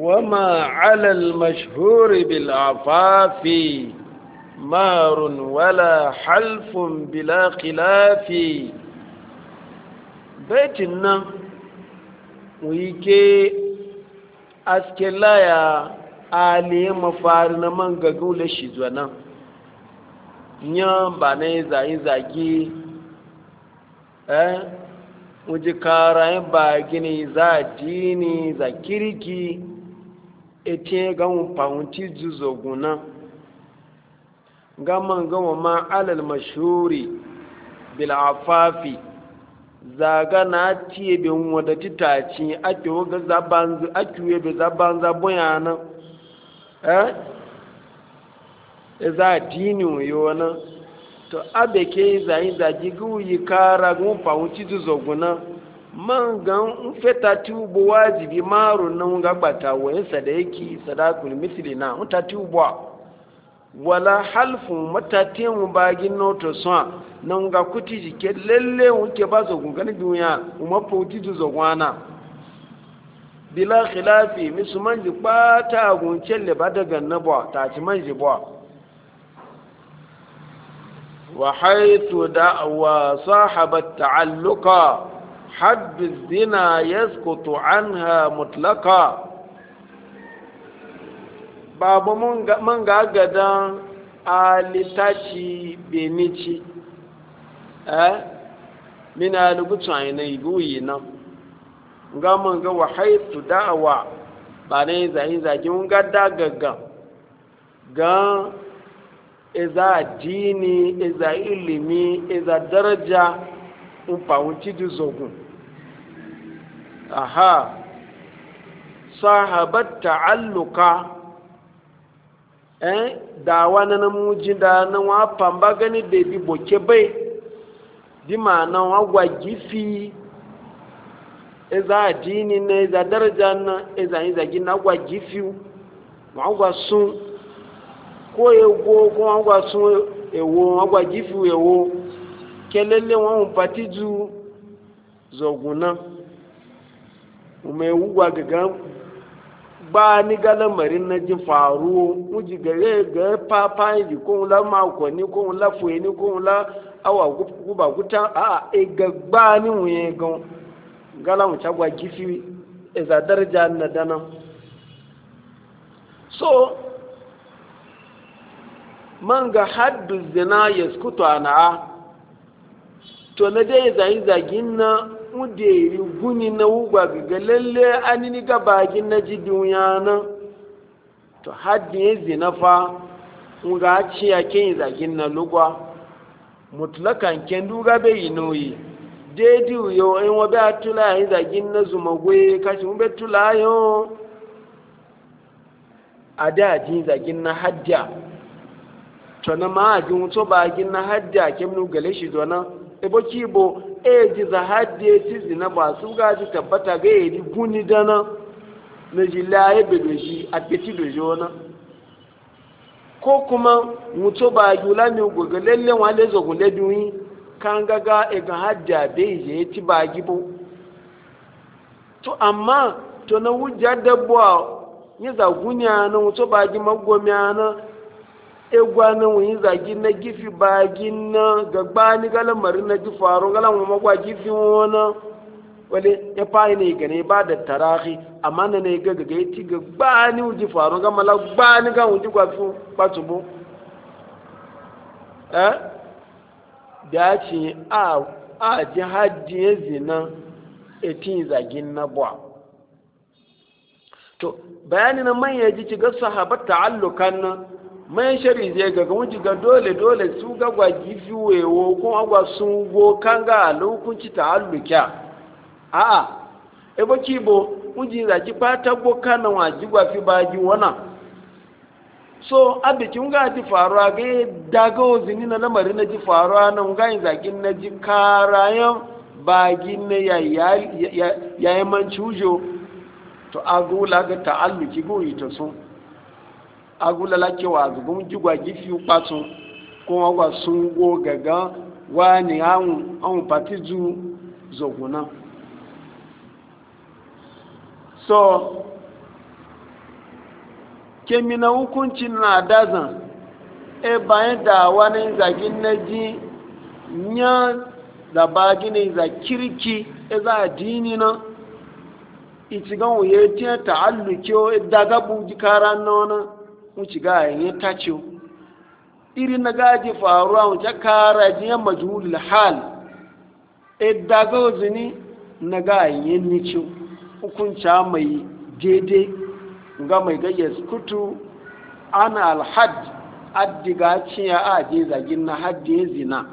وما على المشهور بالعفاف مار ولا حلف بلا خلاف. بيتنا ويكي أسكلايا ali mafari na man gagule shi zuwa nyan ba na yi zagi wuji kara ba gini za dini za kiriki ete ga fahimci zuzoguna gaman gama ma alal mashuri bil afafi zaga na tiye bin wadda titaci ake waga zabanzu ake webe zabanza boyana za dini yona to abe ke zai zagi guyi kara gun fahimci zuzoguna man gan feta tubo wajibi maru nan ga bata wayin sadaki sadakul misli na uta tubo wala halfun matatin bagin noto so nan ga kuti jike lalle wuke ba zo gun duniya kuma fauti zuzogwana bila khilafi musulman ji bata gun celle ba daga nabo ta ci manji bo وحيث دعوى صاحب التعلق حد الزنا يسقط عنها مطلقا. بابا من غاغدا alitachi benichi min alugutu ayina iguyi nan nga man ga wahaitu da'wa ba ne zai zagi mun ga dagaga ga eza dini eza ilimi eza daraja mpawunci dizogun aha sahabat ta'alluka da wani namuji da na wa pamba gani da bi boke bai di ma na wa gwagifi eza dini na eza daraja na eza izagi na gwagifi wa gwa sun ko ego ko agwa sun ewo agwa gifu ewo kelele won patiju zoguna umewugwa gaga ba ni gala marin na ji faru muji gare ga papa yi ko la ma ko ni ko la fu ni ko la awa guba guta a e gagba ni wuye gon gala mu chagwa gifi e za daraja na dana so man ga haddu zina ya skuto ana to na dai zai zagin na mude guni na ugwa ga lalle anini ga bagin na ji duniya na to haddi ya zina fa nga ci ya ken zagin na lugwa mutlakan ken duga be yinoyi dedi yo en wa ba tula ya zagin na zumagwe kashi mun be tula yo ada ji zagin na hadda to na ma ajin to ba gin na hadda kemnu gale shi dona e boki bo e ji za hadde ti zina ba su ga ji tabbata ga yi guni dana na ji laye be do shi a peti do jona ko kuma muto ba gula mi goga lalle wale zo gunde duyi kan gaga e ga hadda be je ti ba gibo to amma to na wujja dabbo ni za gunya na muto ba gi magomiya na egwa na wuyi zagi na gifi bagin na gagba ni gala mari na ji faro gala mu magwa gifi wona wale ya fayi ne gane ba da tarahi amma na ne gaga ga yiti gagba ni uji faro ga mala gba ni ga uji gwa fu patubo da ci a ji haddi zina etin zagin na bwa to bayani na manya ji ci ga sahabat ta'allukan na mai shari zai ga wuji ga dole su ga gwaji fiwewo ko agwa sun go kanga lokunci ta'alluka a'a e baki bo wuji za ki fata go kana waji gwa fi baji wana so abikin ga ji faruwa ga daga ozini na lamarin na ji faruwa nan ga yin zakin na ji karayan bagi ne ya manci ujo to agula ga ta'alluki go yi to sun agula lake wa zugun jigwa gifi patun ko agwa sun go gaga wani an patiju zoguna so kemina hukuncin na dazan bayan da wani zagin na ji nya da ba gina za kirki za a dini na iti gan wuye tiya ta'alluki daga buji kara nona wuci ga yin tace iri na gaji faruwa wuce kara jiyan majhulul hal daga zini na ga yin nici hukunca mai daidai ga mai gayyas kutu ana alhad addiga ciya a je zagin na haddi zina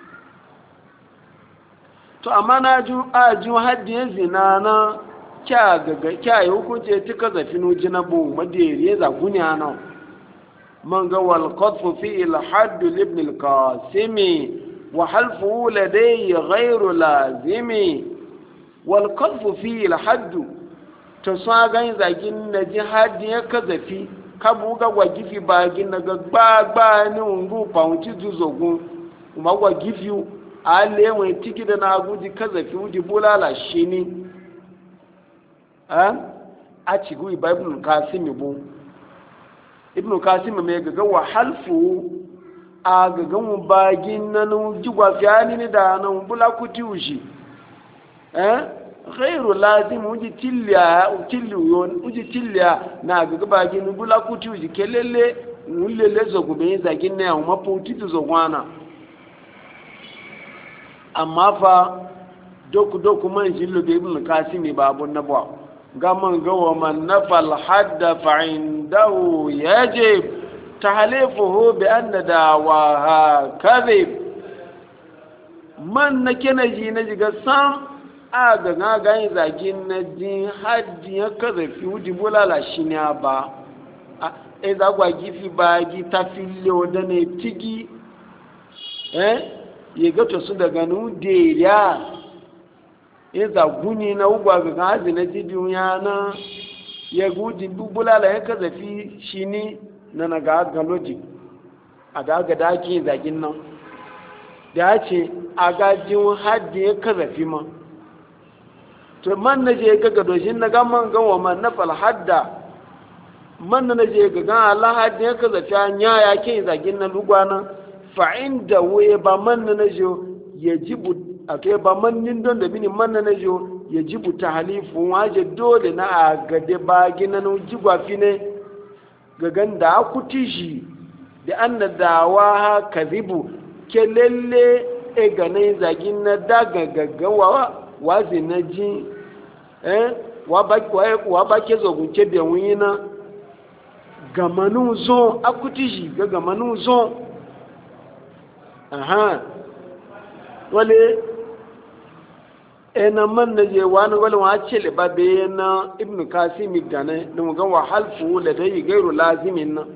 to amma na ju haddi zina na kya yi hukunce tuka zafinu jinabu madere zagunya na man ga wal qadfu fi al hadd ibn al qasimi wa halfu ladayhi ghayru lazimi wal qadfu fi al hadd to sa ga zagin na ji haddi ya kazafi kabu ga gwagifi ba gin na gbagba ni ungu paunti zuzogun ma gwagifi ale wai tiki da na guji kazafi uji bulala shini a cigu ibn kasimi bu ibn kasimi mai gaga wa halfu a gaga mu bagin nan jigwa fiyani ni da nan bula kuti ushi ghairu lazim uji tilya na gaga bagin bula kuti ushi kelele ulele zogu be zagin ne amma puti zogwana amma fa doku man jillo be ibn kasimi babun nabwa gaman gawa man nafal hadda fa indahu yajib tahlifuhu bi anna dawaha kadhib man nake na jiga sam aga ga yin zagin na jin haddi ya kazafi wuji bulala shine ba za gwa gifi ba gi tafille wadane tigi ya gato su daga nu deriya ya guni na ugwa ga gazi na jibiyu yana ya guji bulala ya kazafi shi ne na ga galoji a ga daki zagin nan da ya ce a gajin haddi ya kazafi ma to man na je ga gadoshin na gaman gawa man na falhadda man na je ga gan Allah haddi ya kazafi an ya ke zagin nan lugwana fa'in da waye ba man na jo ya jibu a kai ba mannin don da bini man na jo ya jibu ta halifu waje dole na a gade ba ginan jigwafi ne ga ganda akuti shi da an na dawa ha kazibu ke lalle e gane zagin na daga gaggawa wazi na ji wa ba ke zogun ke da wuyi na gamanu zo akuti shi ga gamanu zo aha wale ena man na je wani wale wa ce le ba be na ibn kasimi gane da mu ga wa halfu la dai gairu lazimin na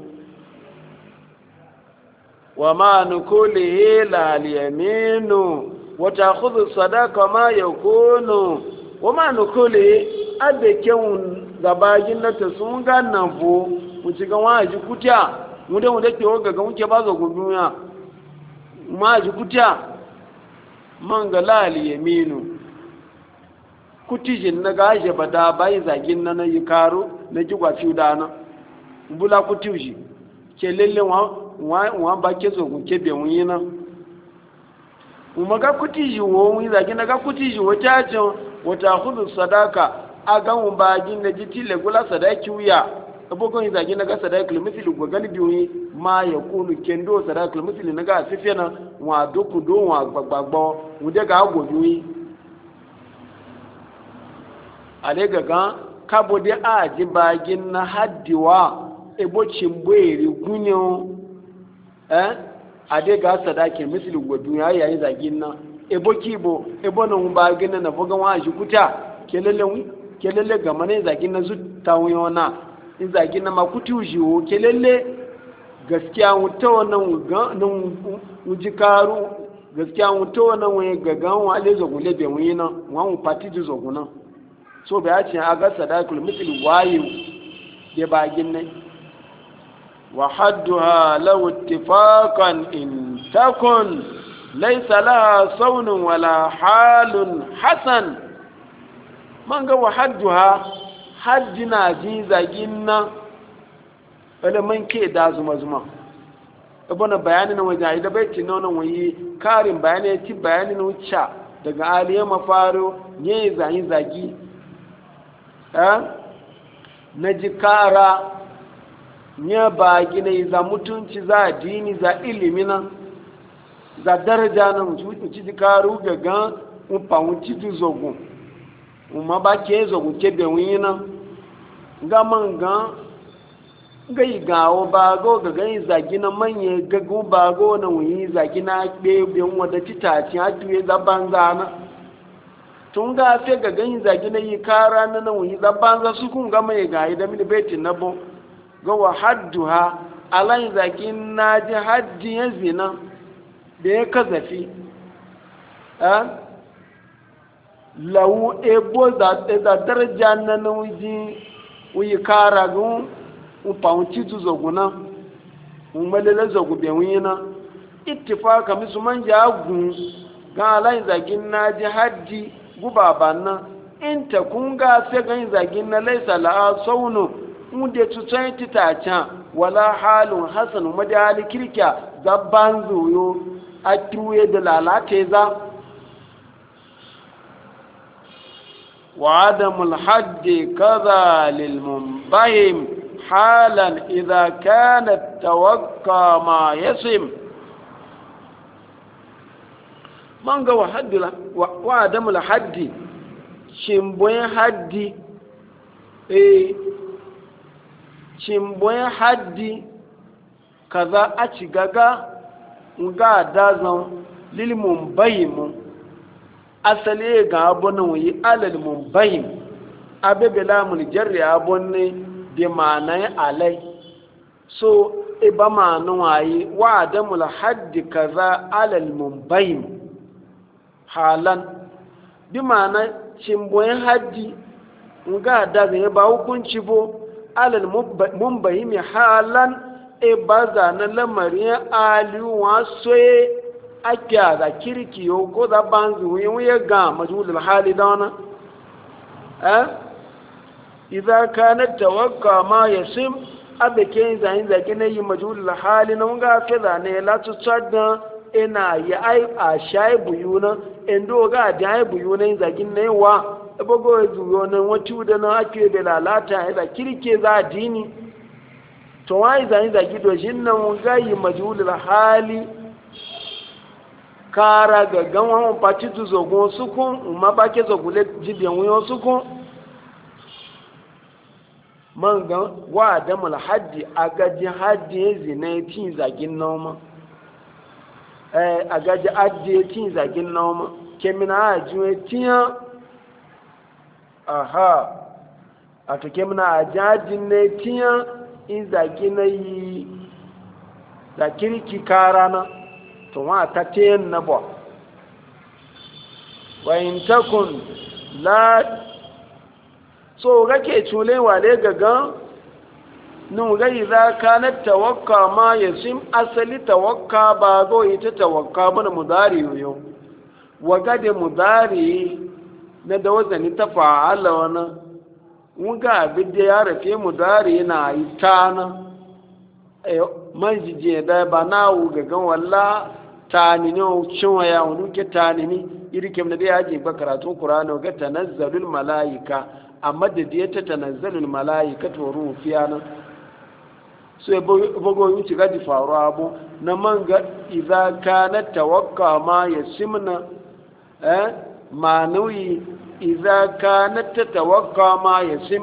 wa ma nukulihi la yaminu wa ta'khudhu sadaqa ma yakunu wa ma nukulihi abe kyun gabagin na ta sun ga nan fo mu ci ga wa ji kutiya mu da ke ga mu ke ba zo gudunya ma ji kutiya man ga la yaminu kutijin na gaje ba da bai zagin na yi karo na ji gwafi da na bula kutiji ke lalle wa ba ke zo ke be mun yi na kuma ga kutiji wo mun zagin na ga kutiji wata ce wata hudu sadaka a ga mun ba gin na ji tile gula sadaki wuya abokan zagin na ga sadaki misali go gani biyu ma ya kunu kendo sadaki misali na ga sifena wa doku do wa gbagbagbo mu de ga gobi ale gaga kabo de aji bagin na haddiwa ebo chimbweri gunyo ade ga sadake misali godu yayi zagin na ebo kibo ebo no bagin na foga wa ji kuta kelele ga mane zagin na zutawo na in zagin na makuti ujiwo kelele gaskiya wuta wannan nan ujikaru gaskiya wuta wannan waye gaga wa ale zogule be wina wa mu patiji zoguna so bai ce a ga sadakul misli wayu da bagin ne wa hadduha law ittifaqan in takun laysa laha sawnun wala halun hasan man ga wa hadduha haddina ji zagin nan wala man ke da zuma zuma ibona bayani na wajen da bai ci nonon wayi karin bayani ti bayani na wuce daga aliyar mafaro ne zayin zagi na ji kara ne ba gina za mutunci za dini za ilimi nan za daraja nan ci ji karu gaga umfawun ci ju zogun umma ba ke zogun ke bewin nan ga man gai gawo bago ga gai zagi na manye gagu bago na wuyi zagi na ɗebin wadda titaci hatuye zaban zana tun ga fe ga gai zagi na yi kara na wuyi zaban za su kun gama ya gayi da mini beti na bo ga wa haddu ha alayin zagi na ji haddi ya zina da ya kazafi lawu ebo za daraja na wuyi kara gun upaunci tu zoguna umalele zogu bewina ittifaka misuman jagun ga alayin zagin na ji hajji guba banna in ta kunga sai ga zagin na laisa la saunu unde tutsan titacha wala halun hasan madali kirkiya zabban zuyo atuye da lalate za wa adamul haddi kaza lil mumbahim حالا إذا كان التوقع ما يسم من قوى حد وعدم الحد شمبوين حد شمبوين حد كذا أشغاغا nga dazan lil mumbayim asali ga abun yi alal mumbayim abebe lamul jarri abun ne bi ma'anai alai so iba ma'anu wayi wa adamul haddi kaza alal mumbayim halan bi ma'ana cimboyin haddi nga dazan ba hukunci bo alal mumbayim halan iba zana lamarin aliwa soye ake da kirkiyo ko da banzu wuye ga majulul hali da wana idza kana tawakka ma yasim abeke zayin zage ne yi majulul hali na nga ke da ne la tu tsadda ina ya ai a shai buyuna endo ga da ai buyuna zagin ne wa ebogo zuyo nan watu da na ake da lalata da kirke za dini to wai zani zagi do jinnan gayi majhulul hali kara ga ganwan patitu zogon sukun umma bake zogule jibiyan wuyo sukun man ga wa damul haddi agaji haddi zina tin zagin noma agaji addi tin zagin noma kemina ajuwe tiya aha ato kemina ajajin ne tiya in zaki na yi zakirki kara na to ma ta tayin na ba wa in takun la so gake tule wale gaga nun gai za ka na tawakka ma yasim asali tawakka ba go ita tawakka bana mudari yo wa gade mudari na da wazani ta fa'ala wana muga abin ya rafe mu dare na ita na man jije da ba na wuga gan walla tani ne cinwa ya wani ke tani ne iri kem na da yaji ba karatun qur'ani ga tanazzalul malaika amma da da ta tanazzalul malaika to rufiya na so e bogo yi ci gaji faru abu na man ga idza kana tawakka ma yasimna manuyi إذا كانت تتوقع ما يسم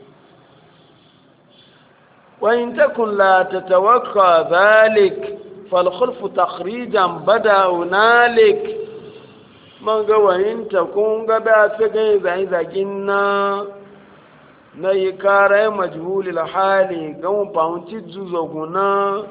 وإن تكن لا تتوقع ذلك فالخلف تخريجا بدا هنالك من وإن تكون قبعت إذا جنا نيكار مجهول الحالي قوم باونتي زوزوغنا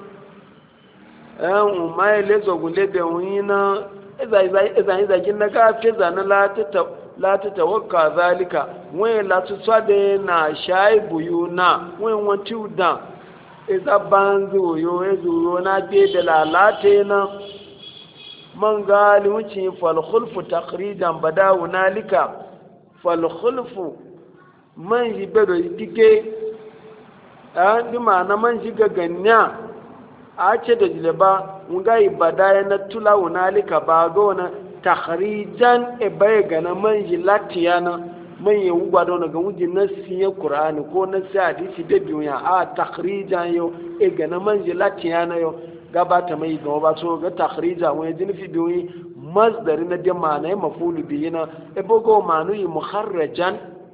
وما يلزوغ لبوينا إذا جنا كافزا la ta tawakka zalika wani lati tsade na shayi buyu na wani wanci da isa ban zuyo ya zuyo na ke da lalata na man gali wuce falkhulfu takrijan bada wunalika falkhulfu man yi bedo dike bi ma na man shiga ganya a ce da jileba nga ibada ya na tula wunalika ba ga wani takharijan e bai ga na man ji latiyana man yi wugwa da wani ga wuji na siya kur'ani ko na siya hadisi da biyu ya a takharijan yau e ga na man ji latiyana yau gabata mai gaba ba so ga takharijan wani jini fi biyu masdari na da ma na yi mafulu biyu na e bogo manu yi muharrajan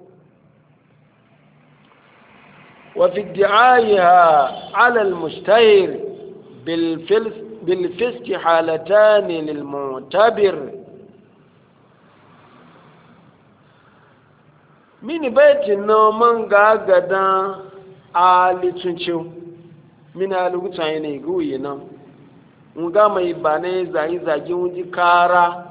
وفي ادعائها على المشتهر بالفسق حالتان للمعتبر من بيت النوم غاغدا ali tunchu mina lugutan ne guyi nan nga mai bane zai zagi wuji kara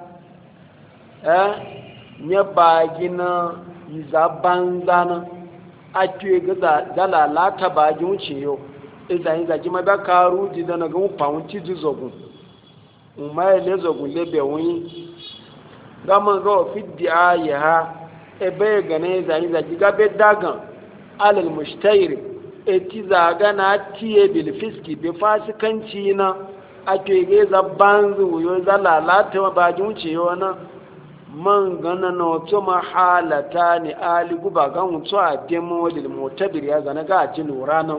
nya bagina izabanzana atuye ga lalata bagin wuce yau idan zagi ma da karu ji da na ga mu pawunti ji zogun umma le zogun le be wuni ga man ga fiddi ayaha e be ga ne zagi ga be dagan alal mushtahir eti zaga na tiye bil fiski be fasikanci na ake ga zabanzu yo za lalata bagin wuce yau na man gana na wato mahalata ne ali guba gan wuto a demo lil mutabir ya gana ga ji lura nan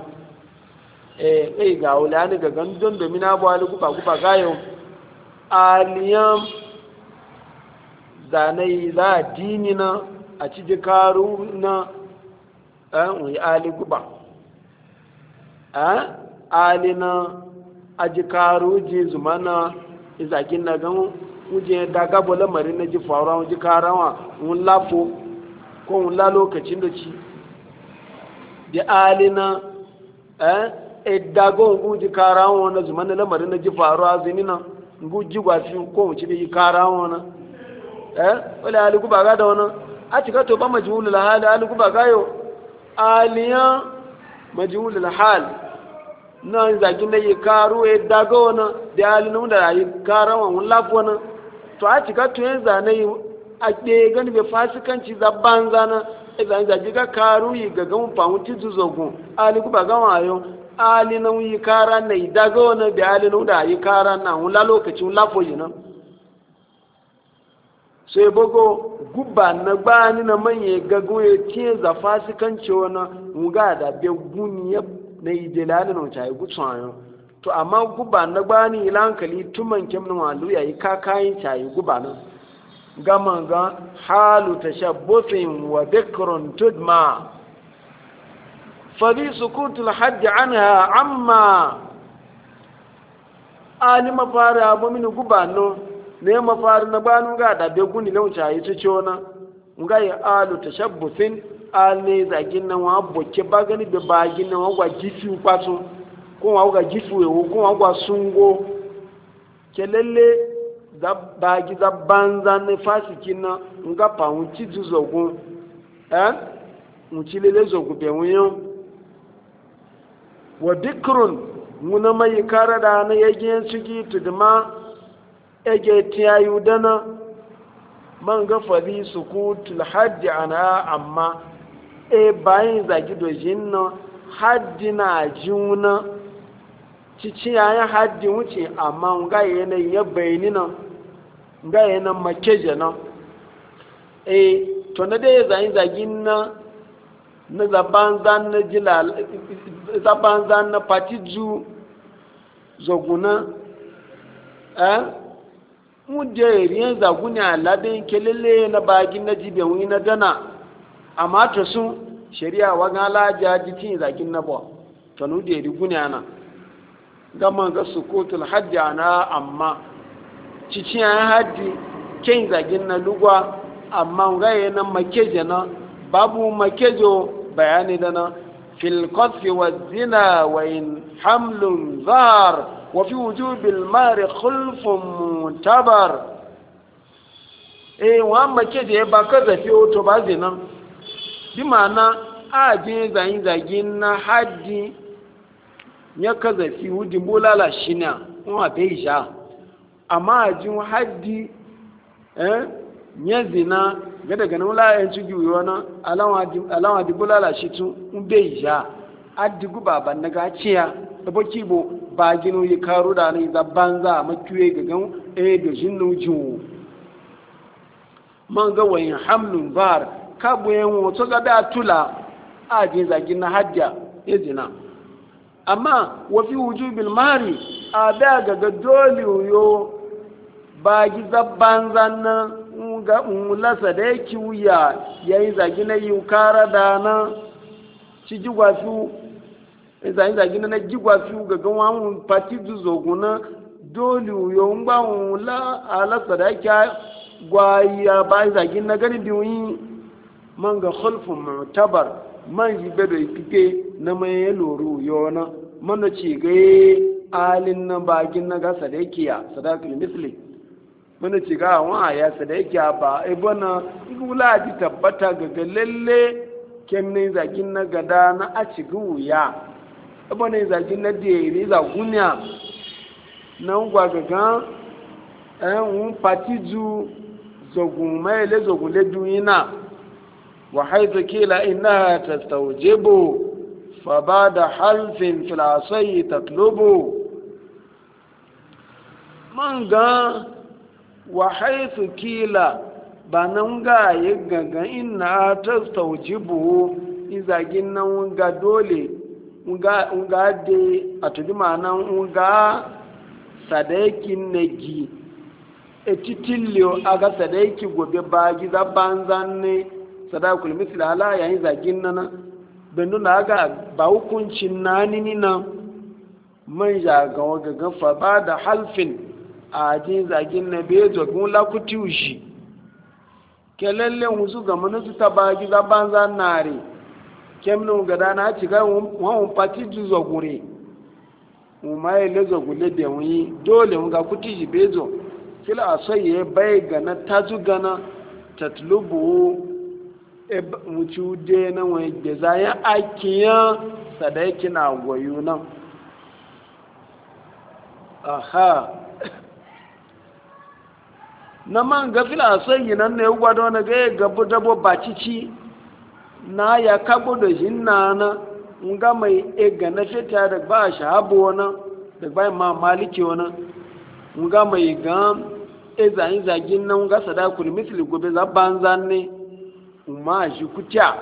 ga wulani ga gandun domin abu ali guba gayo aliyan zanai za dini na a ci jikaru na wuyi ali guba ali na a jikaru ji zumana izakin na gan wuje daga bola mari na ji faruwa wuje karawa wun lafo ko wun la lokacin da ci da alina daga wuje karawa na zuma na lamarin na ji faruwa zinina guji gwafi ko wuce da yi karawa na wala aliku ba ga da wani a cika to ba majhulul hal aliku ba ga yo aliya majhulul hal na zagin da yi karu daga wani da alina da yi karawa wun lafo na to a cika to yin zane a ɗaya gani bai fasikanci zabban zana idan zaji ga karu yi ga gamun famuti zuzogun ali ba gama yau ali na yi kara na yi daga wani da ali na da yi kara na wula lokacin lafo yi nan sai bago guba na gbani na manye gagun ya tiye za fasikanci wani wuga da bai guni na yi delali na wuce a yi gutsun a yau to amma guba na gbani ila hankali tuman kemnin walu yayi kakayin cayi guba nan gaman ga halu tashabbufin wa dhikrun tudma fadi sukutul hajj anha amma ali mafari abu min guba no ne mafari na gbanu ga da be guni laun cayi su ciona nga yi alu tashabbufin ali zagin nan wa bokke bagani be bagin nan wa gifi kwatu ko wa ga gifu ewo ko wa ga sungo kelele da bagi da banza ne fasiki na nga pa unti zuzogun unti lele zogu be won wa dikrun muna mai kara da na yage suki tuduma ege tiyayu dana man ga fadi sukutul hajj ana amma bayin zagi do jinna haddina juna cici yayin haddi wuce amma nga yanayin ya bayani nan nga yanayin makeje nan to na dai zayin zagin na zaban zan na jilal zaban zan na patiju zoguna mu je riyan zaguni aladin kelele na bagin na jibe wani na dana amma to sun shari'a wa ga laja jitin zagin na ba to nu de riguni ana gama ga sukutul hajji ana amma ciciyan hajji ken zagin na lugwa amma gaye na makeje na babu makejo bayani dana fil qadfi wa zina wa in hamlun zar wa fi wujubil mari khulfun mutabar wa makeje ba ka zafi to ba zina bi ma'ana a je zagin na hajji ya kaza fi wudin bulala shi ne wa bai sha amma a jin haddi ya zina ga daga nan wula yan cigi wani alama di bulala shi tun bai sha addigu baban na gaciya da baki bo ba gino yi karu da ne za banza makiwe gagan da jinnu jiwo man ga wayin hamlun bar kabu yan wato ga da tula a je zagin na hajja ya zina amma wa fi wujubil mari a da ga dole yo ba gi zabban zanna ga mulasa da yake wuya yayi zagi na yi kara da na ci jigwa su zagi na jigwa su ga gan wani pati zoguna dole yo ngba la ala sadaka gwaya ba zagi na gani biyu man ga khulfun mu'tabar man yi bedo ikike na mai loro yona man ci ga alin na bagin na ga sadakiya sadakul misli mana ci ga wa ya sadakiya ba e bona igula ji tabbata ga lalle kemne zagin na gada na a ci guya e bona zagin na de ri za gunya na ngwa gaga un patiju zogun mai le zogun le duina wa haythu kila innaha tastawjibu fa ba'da halfin fil asai tatlubu manga wa haythu kila banan ga yi gaga inna tastawjibu izagin nan ga dole nga de atudi mana nga sadakin negi etitilio aga sadaki gobe bagi za banzan ne sadakul misli ala yayin zagin nan bendu na aga ba hukuncin nani ni nan man ja ga waga fa ba da halfin a jin zagin na bezo gun la kutiushi kelelle musu ga manu ta bagi za banzan nare kemnu ga dana ci ga won pati juzo gure umaye lezo gule da wi dole mun ga kutiji bezo kila asaye bai gana tazu gana tatlubu e mutu de na wani da zayan akiya sadaki na goyo nan aha na man ga fila asaye nan ne gwado na ga gabu dabo bacici na ya kabo da jinna na nga mai e gana fita da ba shahabo na da ba ma maliki wana nga mai ga e zan zagin nan ga sadakul misli gobe za banzan ne umma shi kutya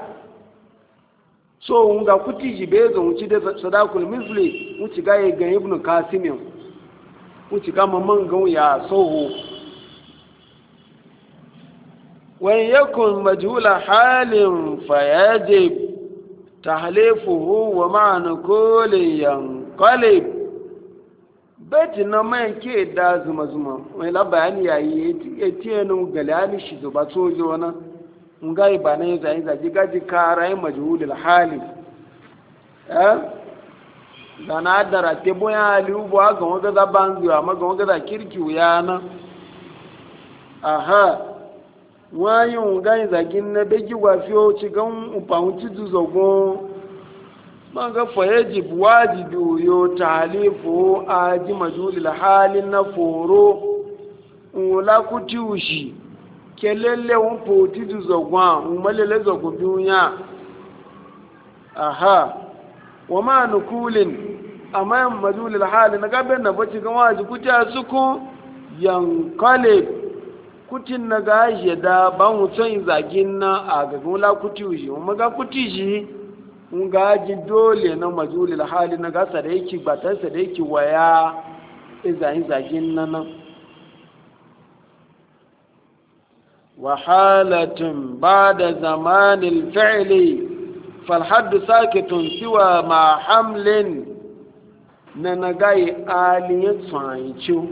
so nga kuti jibe ga wuci da sadakul misli wuci ga ga ibnu kasim wuci ga mamman ga ya soho wa yakun majhula halin fayajib tahlifuhu wa ma'ana kulli yanqalib beti na man ke da zuma wai la bayani yayi etiyenu galani shi zo ba sojo na ngai ba ne zai zaji gaji karai majhulul hali da na dara te boya ali ubo aga wanga za banzu amma ga wanga za kirki uyana aha wayin ngai zagin na beji wafiyo ci gan upawunci zuzogo manga fayajib wajibi yo talifu aji majulil halin na foro ula kutiushi kelele won poti zogwa umalele zogo dunya aha wama nukulin amma majulil halin na gaben na baci gan waji kutiya suku yankale kutin na gaje da ban wucin zagin na a gaban la kutiushi maga kutishi ngaji dole na majulil hali na gasa da yake batarsa da yake waya izayin zagin nan wa halatun ba'da zamanil fi'li fal hadd sakitun siwa ma hamlin na nagai aliyan tsanci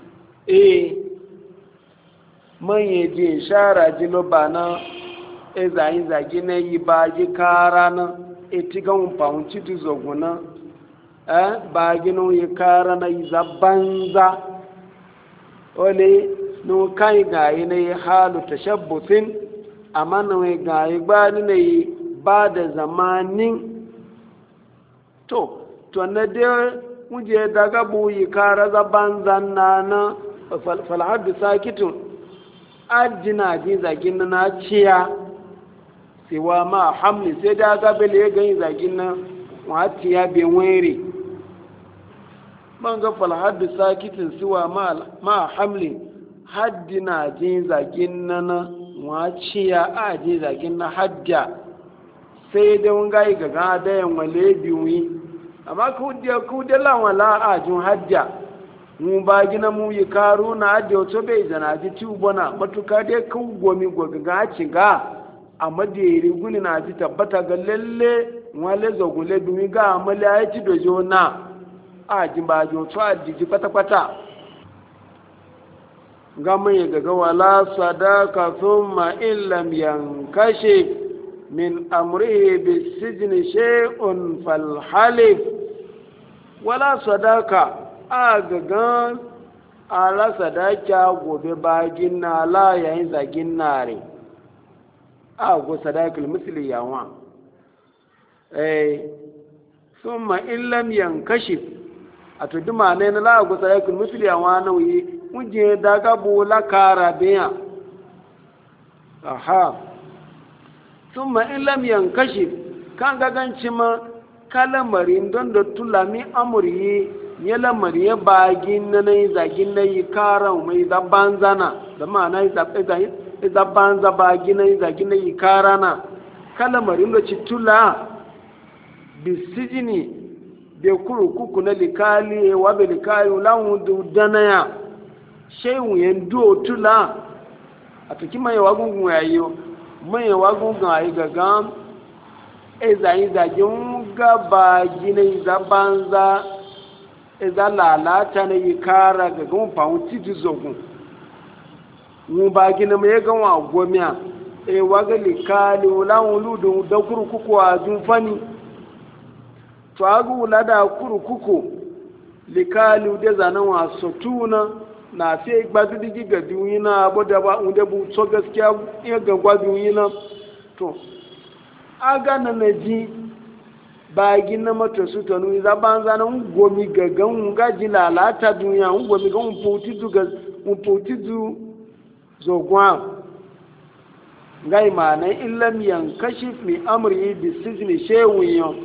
manye je shara jilo bana izayin zagin na yi baji karana etigan pawunci tu zoguna ba gino yi kara na yi banza ole no kai gayi na yi halu tashabbutin amma na yi gayi ba ni na yi ba da zamanin to na dai muje daga bu yi kara za banza na falhaddu sakitun ajina ji zagin na ciya siwa ma hamli sai da ga bele ga yin zagin nan wati ya be were man ga fal haddu sakitin siwa ma hamli haddina jin zagin nana waci ya a jin zagin na hajja sai da mun ga ga da yan wale biwi amma ku da lan wala a jin hajja mu ba gina mu yi karu na hajja to bai zana ji tubona matuka dai ku gomi ga ci ga amma da yiri guni na ji tabbata ga lalle wale zogule biwi ga amali ya ci dojo na a jin ba jo to a ji kwata gama ya gaga wala sadaka thumma illam yankashi min amrihi bisijni shay'un fal halif wala sadaka a gaga ala sadaka gobe bagin na la yayin zagin nare a go sadakul misli yawa thumma illam yankashi atuduma ne na la go sadakul misli yawa nauyi muje daga bola kara biya aha summa in lam yankashi kan ga ganci ma kalamarin don da tulami amuri ya lamari ya bagin na yi zagin na yi kara mai zaban zana da ma na yi zaban za bagin na yi zagin na yi kara na kalamarin da ci tula bisijini bai kuku na likali wa bai likali lawun danaya shehun yan duo tula a tuki mai wagungun yayo mai wagungun ayi gaga ezayin zagin gaba gina za banza eza lalata na yi kara gaga mun fahun titi zogun mun ba gina mai gawa gomiya waga likali wulawun ludun da kurkuku a zunfani to agu wula da kurkuku likali da zanen wasu tuna na sai gbadu digi ga duniya abu da ba unde bu so gaskiya iya ga gwadu yana to aga na ji ba gina mata su tanu za ban zanan gomi gagan gaji lalata duniya gomi ga un puti du zogwa ngai ma na illam yankashif mi amri bi sijni shewun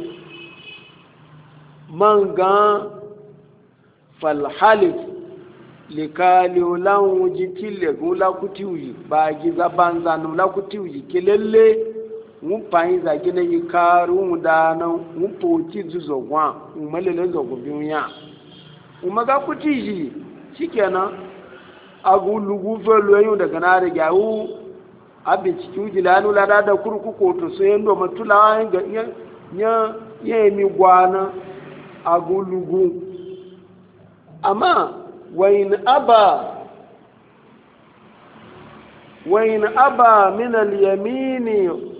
manga fal halif likali lan ji tille gula kutiuji ba gi zaban zanu la kutiuji kelele mun fayin za gina yi karu mu da nan mun poti zuzo gwa mun malele zo go biya mun maga kutiji shikenan agu lugu velo yu daga na da gawu abin cikin lanu la da kurkuku to so yendo matula ga nya mi gwana agu lugu amma وإن أبى من اليمين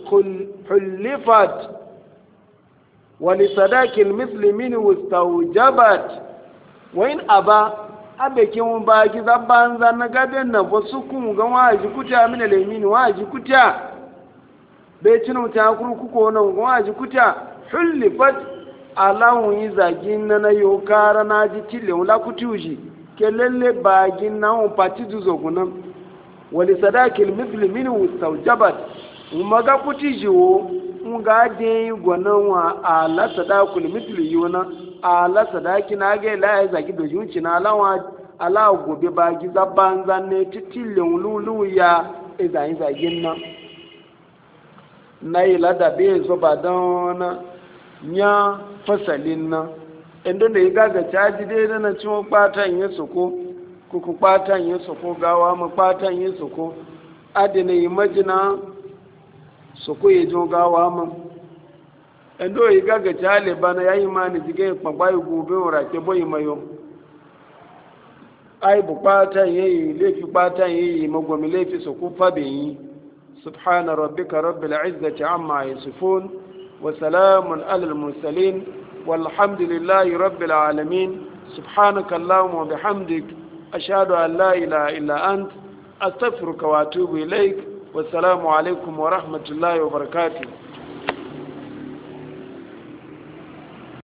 حلفت ولصداق المثل منه استوجبت وإن أبى abekin baki zabban zanna gaben na wasu kun ga waji kuta min al-yamin waji kuta bai tinu ta kurkuko nan waji kuta hulifat alawun yi zagin na yokara na ji tille wala kutuji kelele bagin na un pati duzo gunan wali sadakil mithli minhu stawjabat umaga kutijiwo nga de gwanan wa ala sadakul mithli yuna ala sadaki na ga la ya zagi do yunci na ala gobe bagi zaban zanne titille lulu ya idan zagin nan nayi lada be zo badana nya fasalin nan inda da ya gaga caji dai da na ciwon ɓatan ya soko kuku ɓatan ya soko gawa ma ɓatan ya soko adina yi majina soko ya jo gawa ma inda ya gaga cale bana ya yi mani jiga ya kpagba ya gobe wa rake boyi mayo ai bu ɓatan ya yi laifi ɓatan ya yi magwami laifi soko fabe yi subhana rabbika rabbil izzati amma yasifun wa salamun alal mursalin والحمد لله رب العالمين سبحانك اللهم وبحمدك أشهد أن لا إله إلا أنت أستغفرك وأتوب إليك والسلام عليكم ورحمة الله وبركاته.